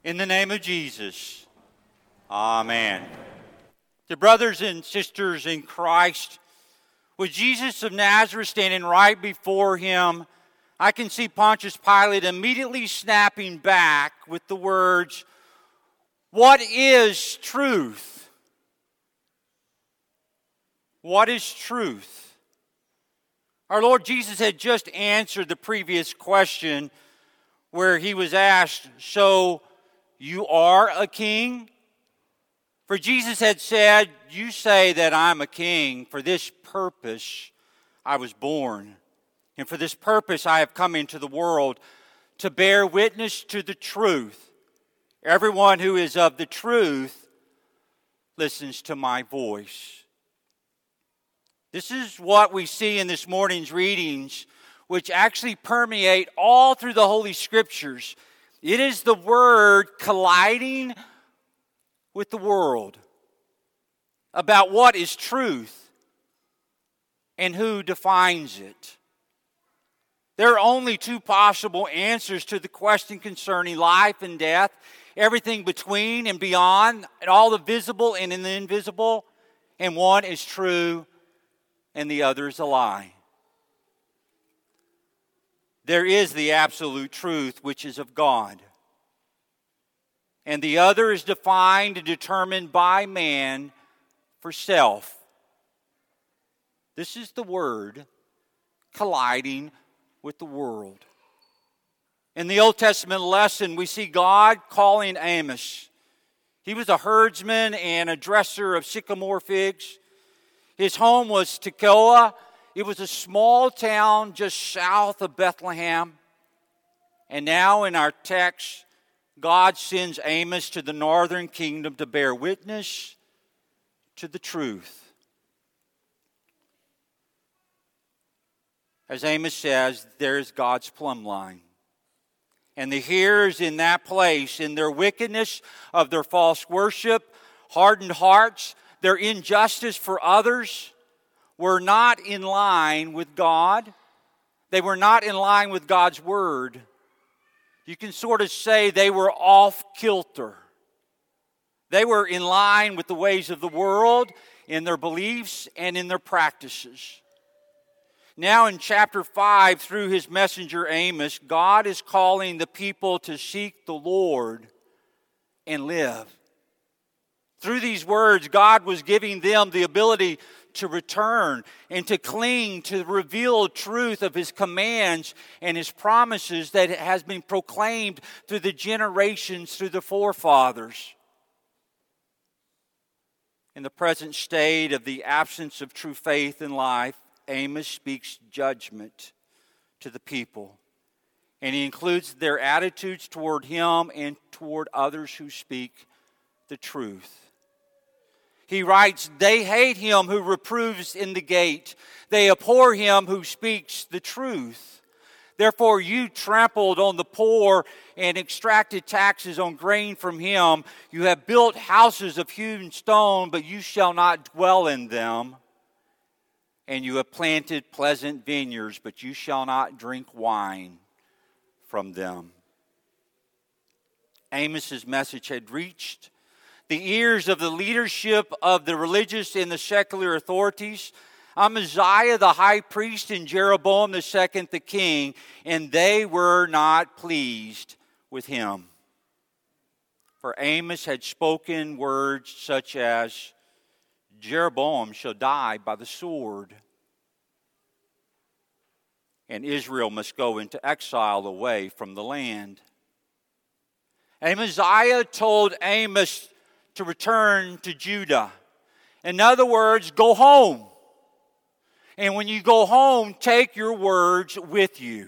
In the name of Jesus, amen. The brothers and sisters in Christ, with Jesus of Nazareth standing right before him, I can see Pontius Pilate immediately snapping back with the words, "What is truth? What is truth?" Our Lord Jesus had just answered the previous question where he was asked, "So you are a king?" For Jesus had said, "You say that I'm a king. For this purpose I was born. And for this purpose I have come into the world, to bear witness to the truth. Everyone who is of the truth listens to my voice." This is what we see in this morning's readings, which actually permeate all through the Holy Scriptures. It is the Word colliding with the world about what is truth and who defines it. There are only two possible answers to the question concerning life and death, everything between and beyond, and all the visible and the invisible, and one is true and the other is a lie. There is the absolute truth, which is of God. And the other is defined and determined by man for self. This is the Word colliding with the world. In the Old Testament lesson, we see God calling Amos. He was a herdsman and a dresser of sycamore figs. His home was Tekoa. It was a small town just south of Bethlehem. And now in our text, God sends Amos to the northern kingdom to bear witness to the truth. As Amos says, there's God's plumb line. And the hearers in that place, in their wickedness of their false worship, hardened hearts, their injustice for others, were not in line with God. They were not in line with God's Word. You can sort of say they were off kilter. They were in line with the ways of the world, in their beliefs and in their practices. Now in chapter 5, through his messenger Amos, God is calling the people to seek the Lord and live. Through these words, God was giving them the ability to return and to cling to the revealed truth of his commands and his promises that has been proclaimed through the generations, through the forefathers. In the present state of the absence of true faith in life, Amos speaks judgment to the people. And he includes their attitudes toward him and toward others who speak the truth. He writes, "They hate him who reproves in the gate. They abhor him who speaks the truth. Therefore you trampled on the poor and extracted taxes on grain from him. You have built houses of hewn stone, but you shall not dwell in them. And you have planted pleasant vineyards, but you shall not drink wine from them." Amos's message had reached the ears of the leadership of the religious and the secular authorities, Amaziah the high priest and Jeroboam the second the king, and they were not pleased with him. For Amos had spoken words such as, "Jeroboam shall die by the sword, and Israel must go into exile away from the land." Amaziah told Amos to return to Judah. In other words, go home. And when you go home, take your words with you.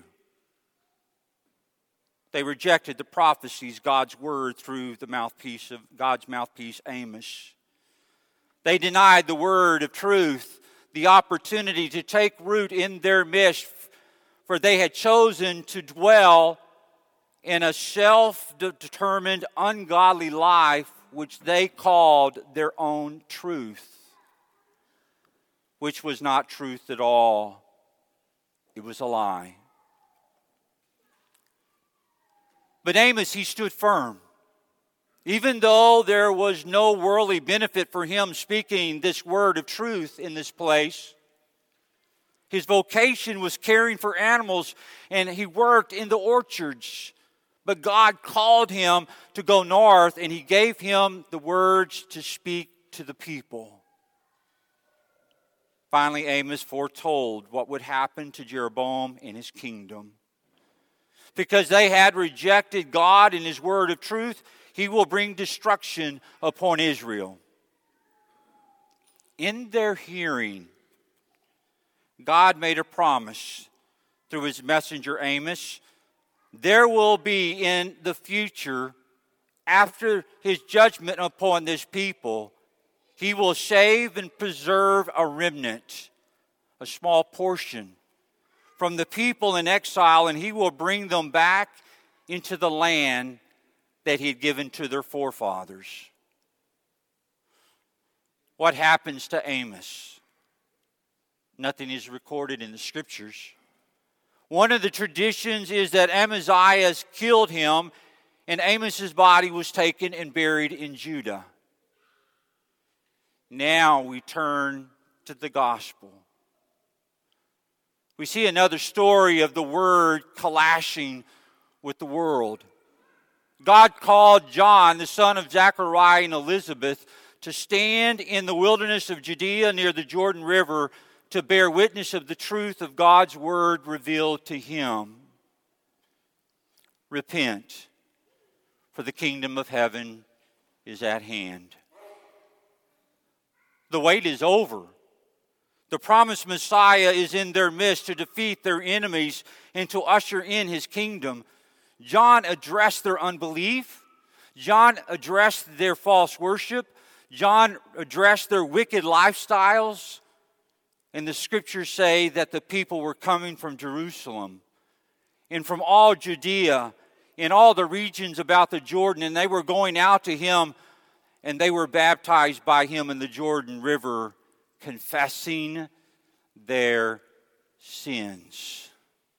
They rejected the prophecies, God's word, through the mouthpiece of God's mouthpiece, Amos. They denied the word of truth, the opportunity to take root in their midst, for they had chosen to dwell in a self-determined, ungodly life, which they called their own truth, which was not truth at all. It was a lie. But Amos, he stood firm. Even though there was no worldly benefit for him speaking this word of truth in this place, his vocation was caring for animals, and he worked in the orchards. But God called him to go north, and he gave him the words to speak to the people. Finally, Amos foretold what would happen to Jeroboam and his kingdom. Because they had rejected God and his word of truth, he will bring destruction upon Israel. In their hearing, God made a promise through his messenger Amos. There will be in the future, after his judgment upon this people, he will save and preserve a remnant, a small portion, from the people in exile, and he will bring them back into the land that he had given to their forefathers. What happens to Amos? Nothing is recorded in the scriptures. One of the traditions is that Amaziah killed him, and Amos's body was taken and buried in Judah. Now we turn to the gospel. We see another story of the word clashing with the world. God called John, the son of Zechariah and Elizabeth, to stand in the wilderness of Judea near the Jordan River to bear witness of the truth of God's word revealed to him. Repent, for the kingdom of heaven is at hand. The wait is over. The promised Messiah is in their midst to defeat their enemies and to usher in his kingdom. John addressed their unbelief. John addressed their false worship. John addressed their wicked lifestyles. And the scriptures say that the people were coming from Jerusalem and from all Judea and all the regions about the Jordan, and they were going out to him, and they were baptized by him in the Jordan River, confessing their sins.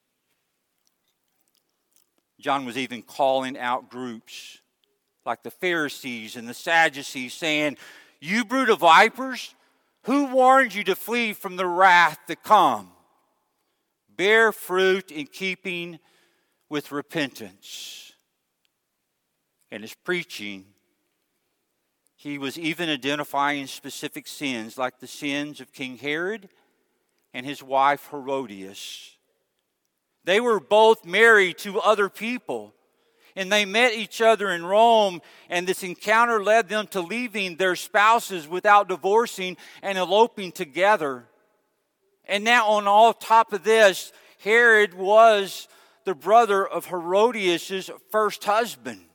John was even calling out groups like the Pharisees and the Sadducees, saying, "You brood of vipers, who warned you to flee from the wrath to come? Bear fruit in keeping with repentance." In his preaching, he was even identifying specific sins, like the sins of King Herod and his wife Herodias. They were both married to other people, and they met each other in Rome, and this encounter led them to leaving their spouses without divorcing and eloping together. And now on all top of this, Herod was the brother of Herodias' first husband.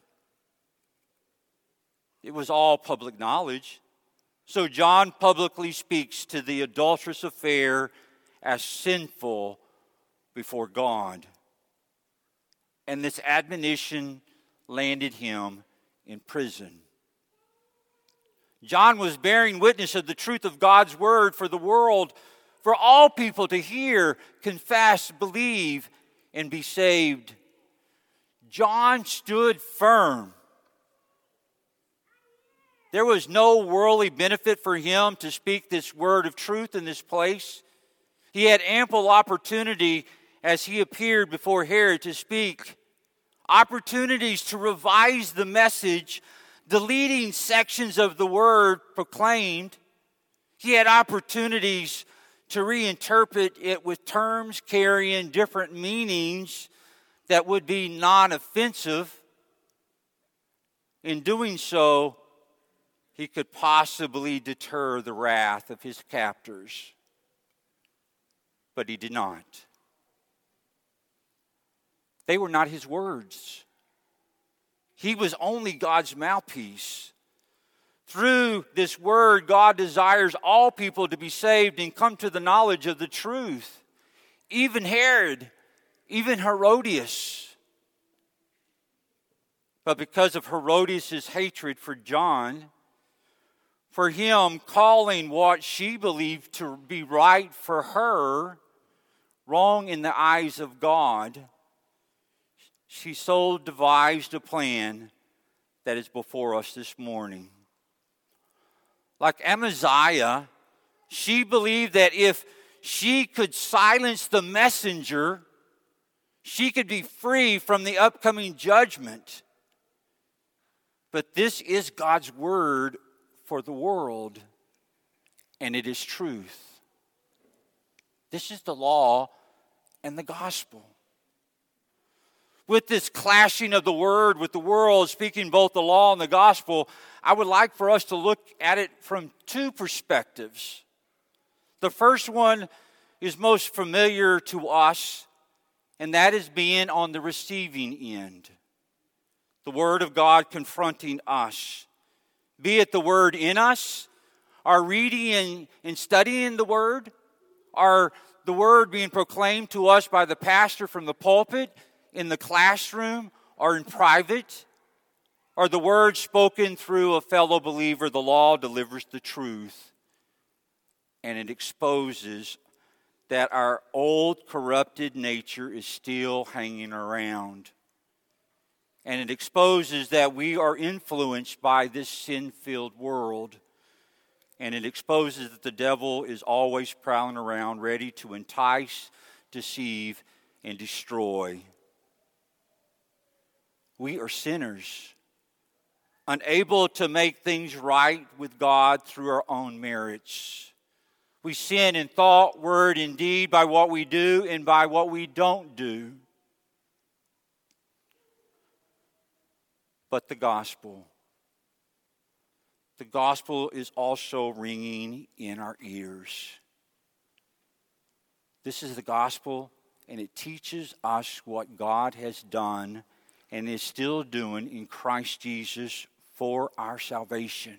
It was all public knowledge. So John publicly speaks to the adulterous affair as sinful before God. And this admonition landed him in prison. John was bearing witness of the truth of God's word for the world, for all people to hear, confess, believe, and be saved. John stood firm. There was no worldly benefit for him to speak this word of truth in this place. He had ample opportunity as he appeared before Herod to speak. Opportunities to revise the message, deleting sections of the word proclaimed. He had opportunities to reinterpret it with terms carrying different meanings that would be non-offensive. In doing so, he could possibly deter the wrath of his captors. But he did not. They were not his words. He was only God's mouthpiece. Through this word, God desires all people to be saved and come to the knowledge of the truth. Even Herod, even Herodias. But because of Herodias' hatred for John, for him calling what she believed to be right for her wrong in the eyes of God, she so devised a plan that is before us this morning. Like Amaziah, she believed that if she could silence the messenger, she could be free from the upcoming judgment. But this is God's word for the world, and it is truth. This is the law and the gospel. With this clashing of the word with the world, speaking both the law and the gospel, I would like for us to look at it from two perspectives. The first one is most familiar to us, and that is being on the receiving end. The Word of God confronting us. Be it the Word in us, our reading and studying the Word, or the Word being proclaimed to us by the pastor from the pulpit, in the classroom, or in private, or the Word spoken through a fellow believer. The law delivers the truth, and it exposes that our old corrupted nature is still hanging around. And it exposes that we are influenced by this sin-filled world. And it exposes that the devil is always prowling around, ready to entice, deceive, and destroy. We are sinners, unable to make things right with God through our own merits. We sin in thought, word, and deed by what we do and by what we don't do. But the gospel is also ringing in our ears. This is the gospel, and it teaches us what God has done and is still doing in Christ Jesus for our salvation.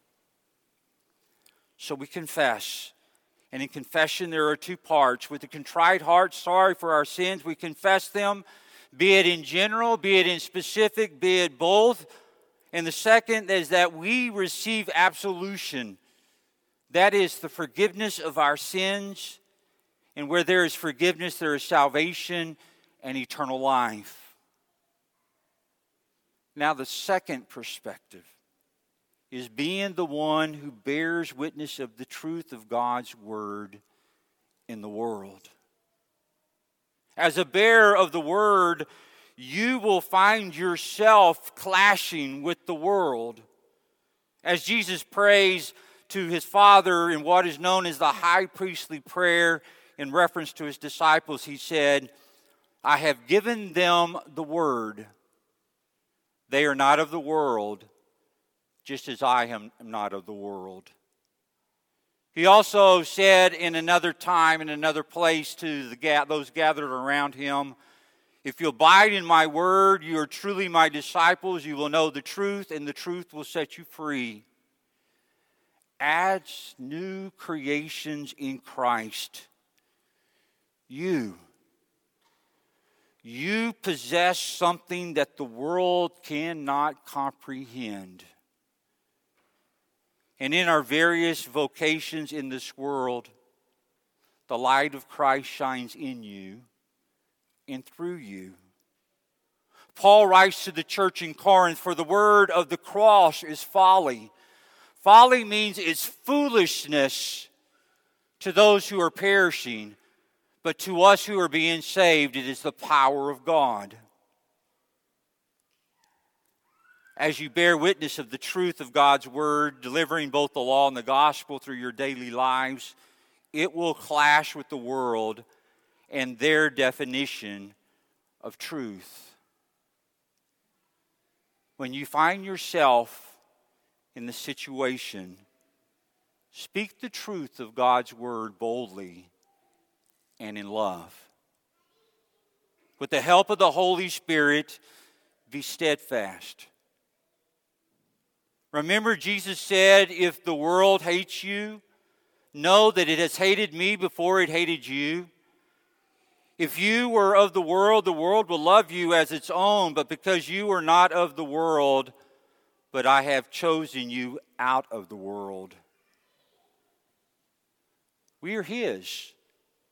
So we confess. And in confession, there are two parts. With a contrite heart, sorry for our sins, we confess them, be it in general, be it in specific, be it both. And the second is that we receive absolution. That is the forgiveness of our sins. And where there is forgiveness, there is salvation and eternal life. Now, the second perspective is being the one who bears witness of the truth of God's word in the world. As a bearer of the word, you will find yourself clashing with the world. As Jesus prays to his Father in what is known as the high priestly prayer in reference to his disciples, he said, I have given them the word. They are not of the world, just as I am not of the world. He also said in another time, in another place to those gathered around him, if you abide in my word, you are truly my disciples. You will know the truth, and the truth will set you free. As new creations in Christ, you possess something that the world cannot comprehend. And in our various vocations in this world, the light of Christ shines in you and through you. Paul writes to the church in Corinth, for the word of the cross is folly. Folly means it's foolishness to those who are perishing, but to us who are being saved, it is the power of God. As you bear witness of the truth of God's word, delivering both the law and the gospel through your daily lives, it will clash with the world and their definition of truth. When you find yourself in the situation, speak the truth of God's word boldly and in love. With the help of the Holy Spirit, be steadfast. Remember, Jesus said, if the world hates you, know that it has hated me before it hated you. If you were of the world will love you as its own, but because you are not of the world, but I have chosen you out of the world. We are His,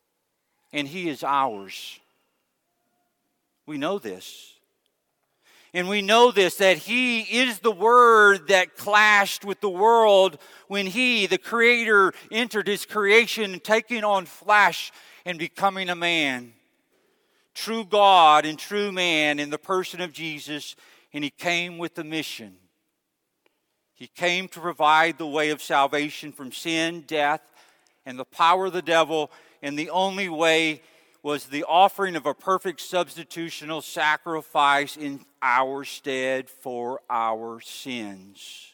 and He is ours. We know this. And we know this, that He is the Word that clashed with the world when He, the Creator, entered His creation, taking on flesh and becoming a man. True God and true man in the person of Jesus, and He came with a mission. He came to provide the way of salvation from sin, death, and the power of the devil, and the only way was the offering of a perfect substitutional sacrifice in our stead for our sins.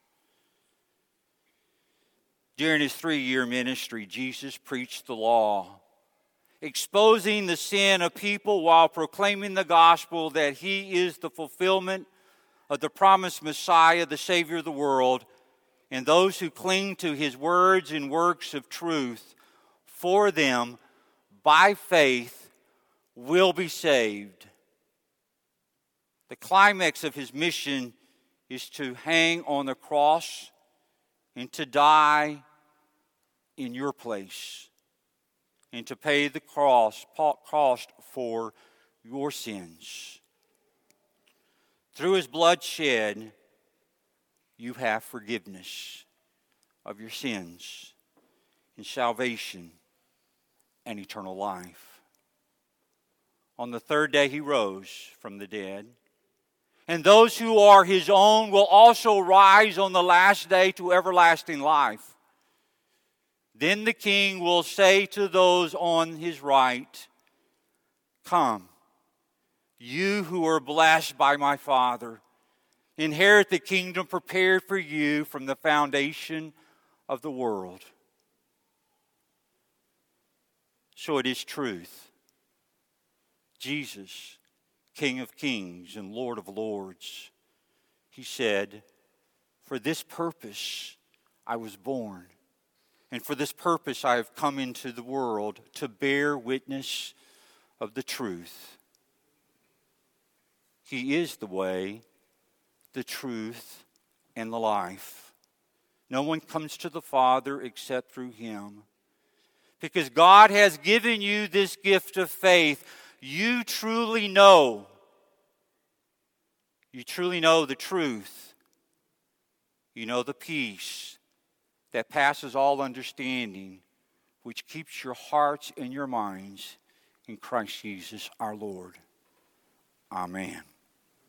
During His 3-year ministry, Jesus preached the law, exposing the sin of people while proclaiming the gospel that He is the fulfillment of the promised Messiah, the Savior of the world, and those who cling to His words and works of truth, for them, by faith, will be saved. The climax of His mission is to hang on the cross and to die in your place and to pay the cost for your sins. Through His blood shed, you have forgiveness of your sins and salvation and eternal life. On the third day He rose from the dead. And those who are His own will also rise on the last day to everlasting life. Then the King will say to those on His right, "Come, you who are blessed by my Father, inherit the kingdom prepared for you from the foundation of the world." So it is truth. Jesus, King of kings and Lord of lords, He said, "For this purpose I was born, and for this purpose I have come into the world, to bear witness of the truth." He is the way, the truth, and the life. No one comes to the Father except through Him. Because God has given you this gift of faith, you truly know the truth. You know the peace that passes all understanding, which keeps your hearts and your minds in Christ Jesus our Lord. Amen.